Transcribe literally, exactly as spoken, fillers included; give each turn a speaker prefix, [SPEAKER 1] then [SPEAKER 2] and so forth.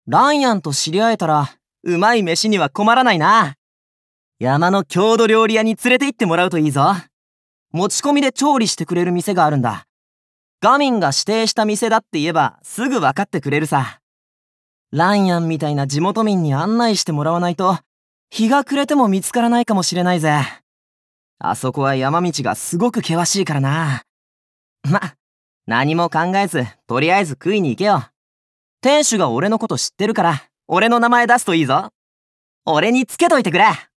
[SPEAKER 1] ランヤンと知り合えたら、うまい飯には困らないな。山の郷土料理屋に連れて行ってもらうといいぞ。持ち込みで調理してくれる店があるんだ。ガミンが指定した店だって言えばすぐ分かってくれるさ。ランヤンみたいな地元民に案内してもらわないと、日が暮れても見つからないかもしれないぜ。あそこは山道がすごく険しいからな。ま、何も考えず、とりあえず食いに行けよ。店主が俺のこと知ってるから、俺の名前出すといいぞ。俺につけといてくれ。